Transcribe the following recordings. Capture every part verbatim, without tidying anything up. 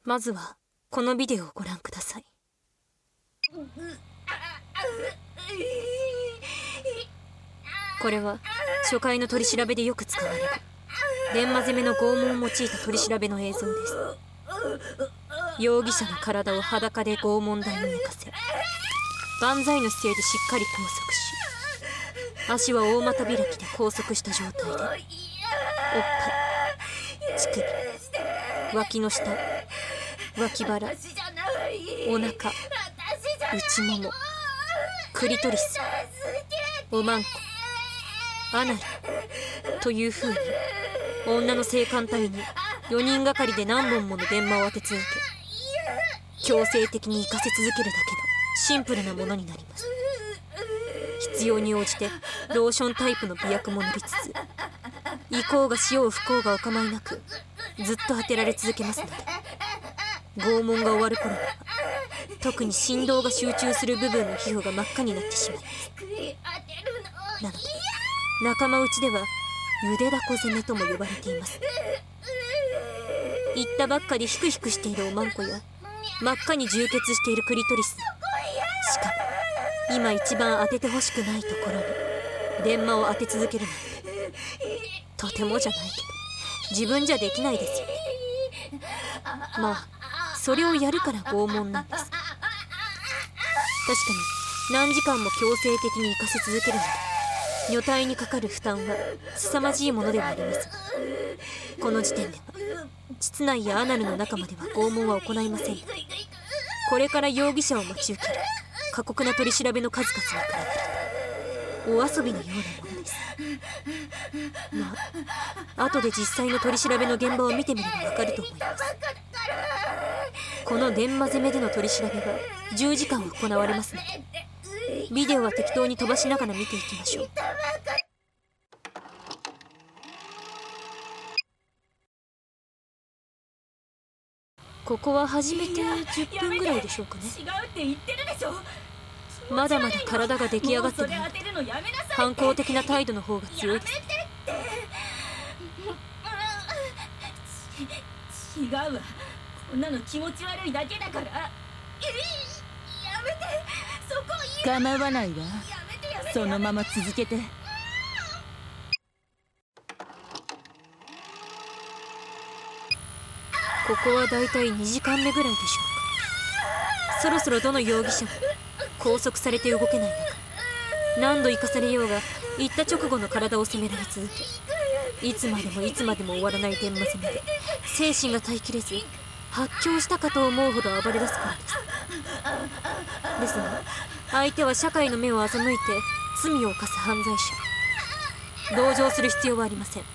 まずはこのビデオをご覧ください。これは初回の取り調べでよく使われる電話攻めの拷問を用いた取り調べの映像です。容疑者の体を裸で拷問台に寝かせ、万歳の姿勢でしっかり拘束し、足は大股開きで拘束した状態で、おっぱい、乳首、脇の下、脇腹、お腹、内もも、クリトリス、おまんこ、アナルという風に女の性感帯によにんがかりで何本もの電話を当て続け、強制的に行かせ続けるだけのシンプルなものになります。必要に応じてローションタイプの媚薬も塗りつつ、行こうがしよう不幸がお構いなくずっと当てられ続けますので、拷問が終わる頃には特に振動が集中する部分の皮膚が真っ赤になってしまいます。なので仲間内ではゆでだこ攻めとも呼ばれています。言ったばっかりヒクヒクしているおまんこや真っ赤に充血しているクリトリス、しかも今一番当ててほしくないところに電話を当て続けるなんて、とてもじゃないけど自分じゃできないですよね。まあそれをやるから拷問なんです。確かに何時間も強制的に行かせ続けるので女体にかかる負担は凄まじいものではありますが、この時点では膣内やアナルの中までは拷問は行いません。これから容疑者を待ち受ける過酷な取り調べの数々に比べるとお遊びのようなものです。まあ後で実際の取り調べの現場を見てみればわかると思います。この電話攻めでの取り調べはじゅうじかん行われますので、ビデオは適当に飛ばしながら見ていきましょう。ここは初めてじゅっぷんぐらいでしょうかね。まだまだ体が出来上がってないので反抗的な態度の方が強いですね。 違うわ、こんなの気持ち悪いだけだから。やめて、そこいい。 構わないわ、そのまま続けて。 ここはだいたいにじかんめぐらいでしょうか。そろそろどの容疑者も拘束されて動けない中、何度生かされようが行った直後の体を責められ続け、いつまでもいつまでも終わらない電話攻めで精神が耐えきれず発狂したかと思うほど暴れ出すからです。ですが相手は社会の目を欺いて罪を犯す犯罪者。同情する必要はありません。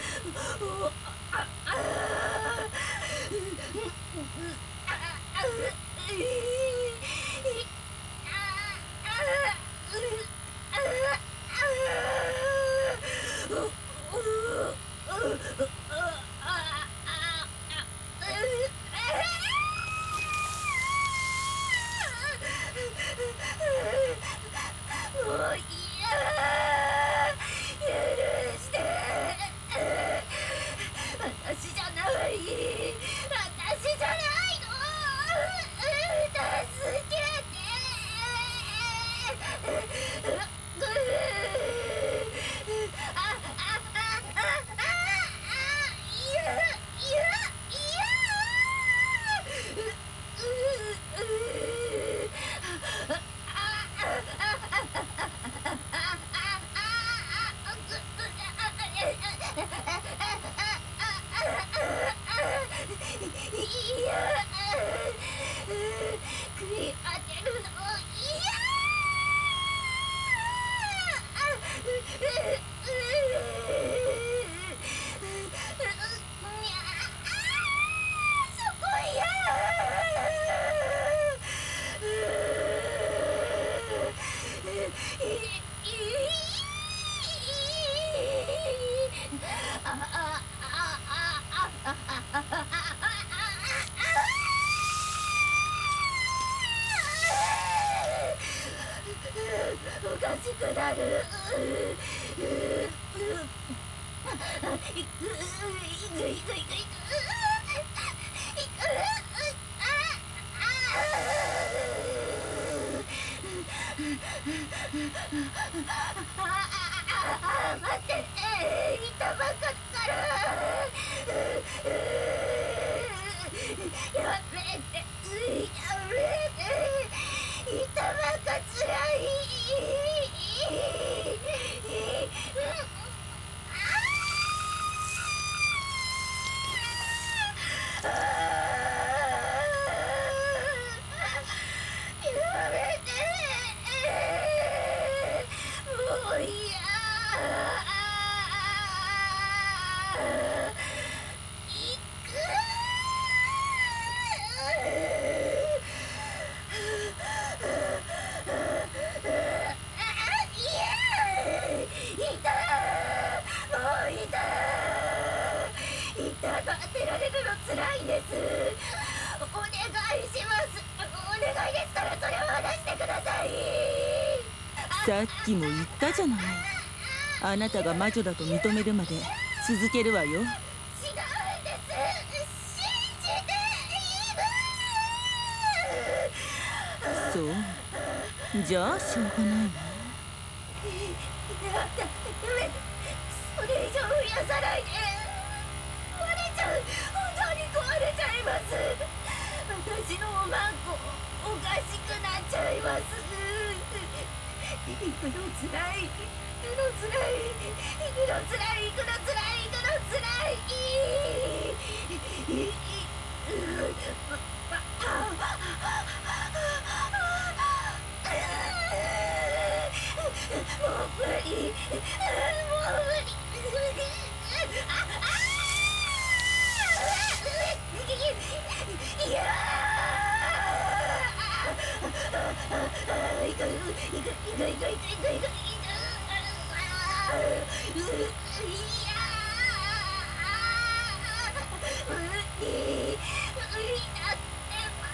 おかしくなる。いくいくいくいくいくさっきも言ったじゃない。あなたが魔女だと認めるまで続けるわよ。 違うんです。信じてイブ。そうじゃあしょうがないわ。 だだめそれ以上増やさないで。壊れちゃう。本当に壊れちゃいます。私のおまんこおかしくなっちゃいます。行くのつらい、行くのつらい、行くのつらい、行くのつらい、行くのつらい。もう無理、もう無理。いや行く行く行く行く行く行く行く行く無理無理だって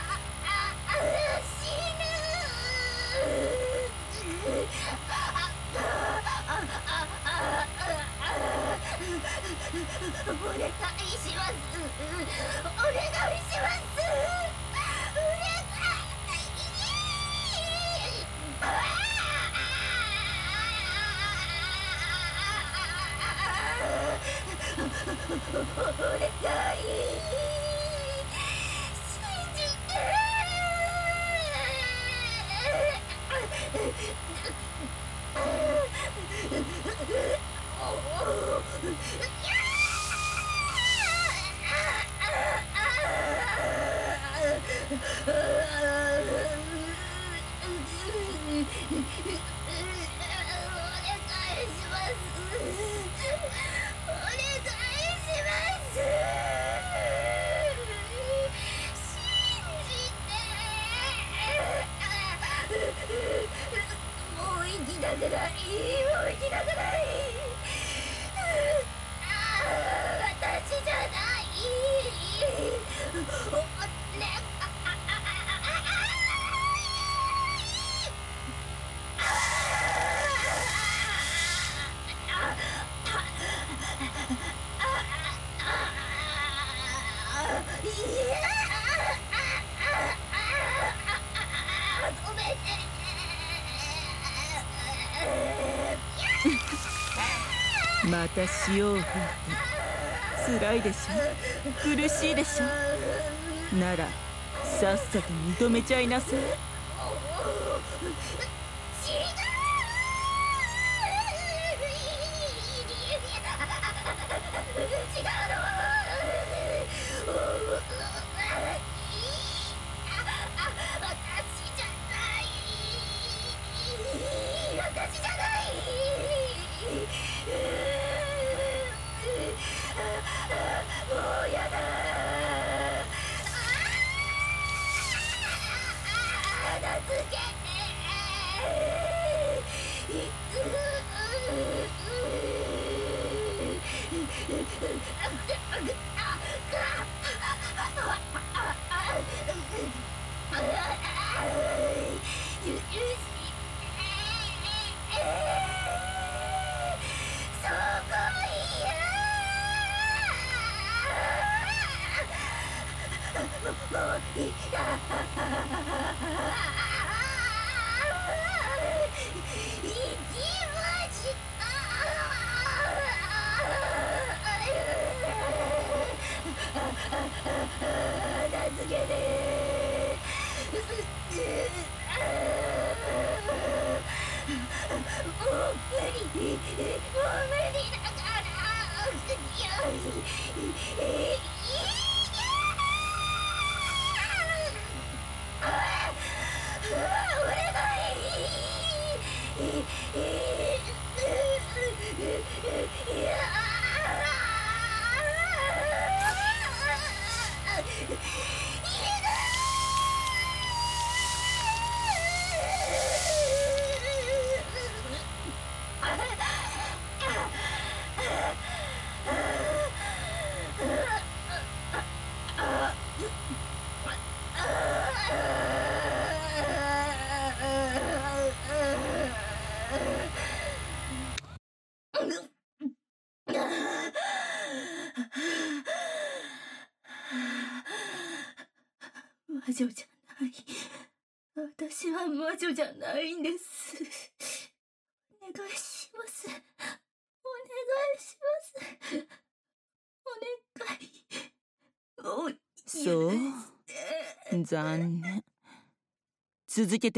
死ぬ。お願いします。お願いします。お願い。お願い。信じて。もう生きたくない。もう生きたくない。私じゃない。おねごめんね。 また潮を吹いて辛いでしょ、苦しいでしょ。ならさっさと認めちゃいなさい。 魔女じゃない。私は魔女じゃないんです。お願いします。お願いします。お願い。おそう。残念。続けて。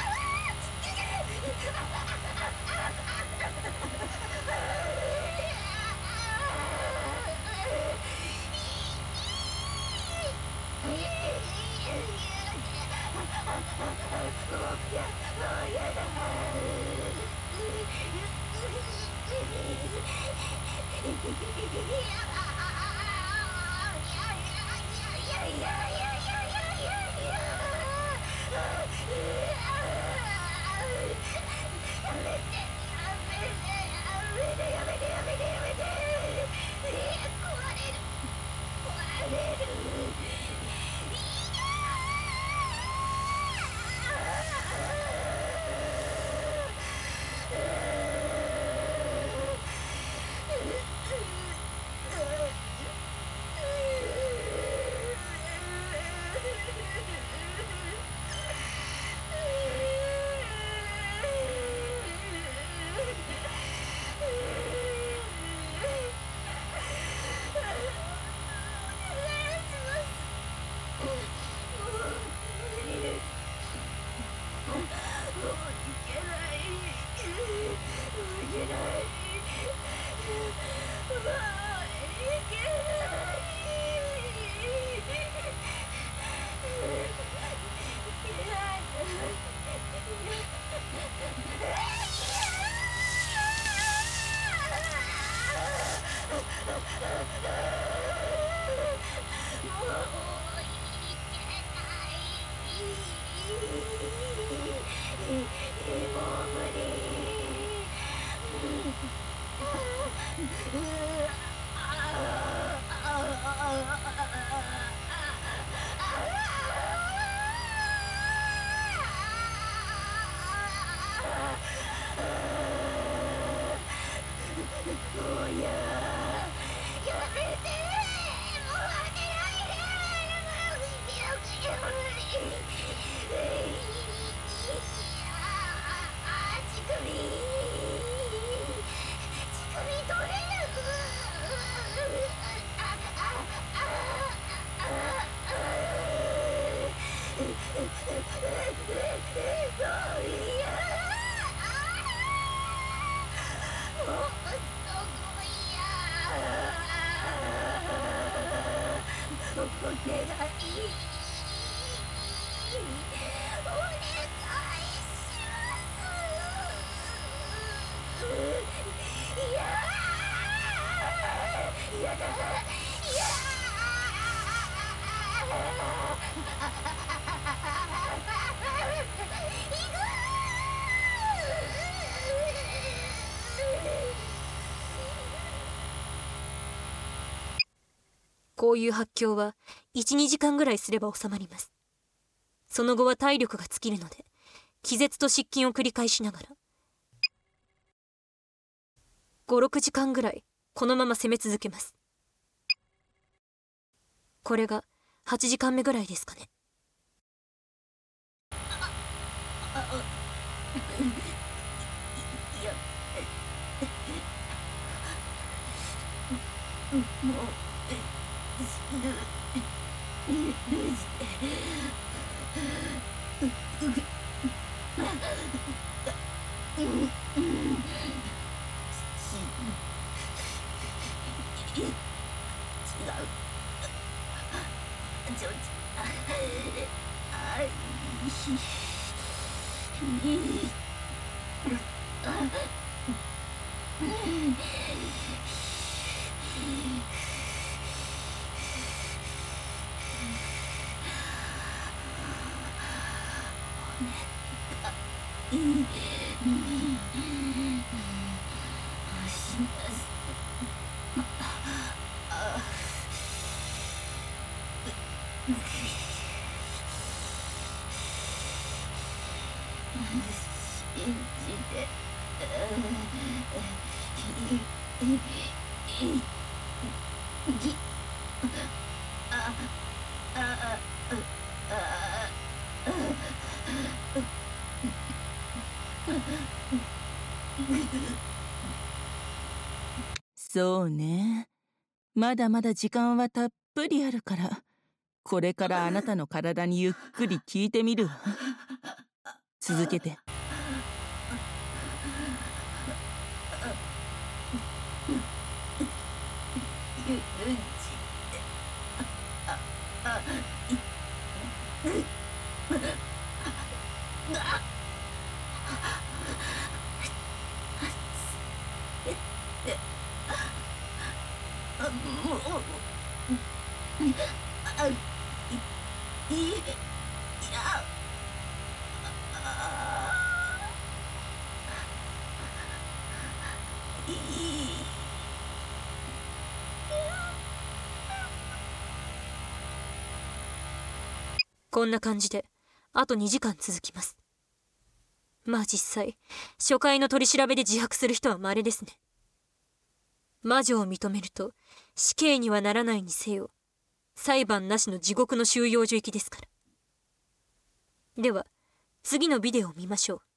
こういう発狂はいち、にじかんぐらいすれば収まります。その後は体力が尽きるので、気絶と失禁を繰り返しながらご、ろくじかんぐらいこのまま攻め続けます。これがはちじかんめぐらいですかね。 もういいします信じてぎあああそうね。まだまだ時間はたっぷりあるから、これからあなたの体にゆっくり聞いてみるわ。続けて。 許してああいああもうあいいいやいいこんな感じであとにじかん続きます。まあ実際初回の取り調べで自白する人は稀ですね。魔女を認めると死刑にはならないにせよ裁判なしの地獄の収容所行きですから。では次のビデオを見ましょう。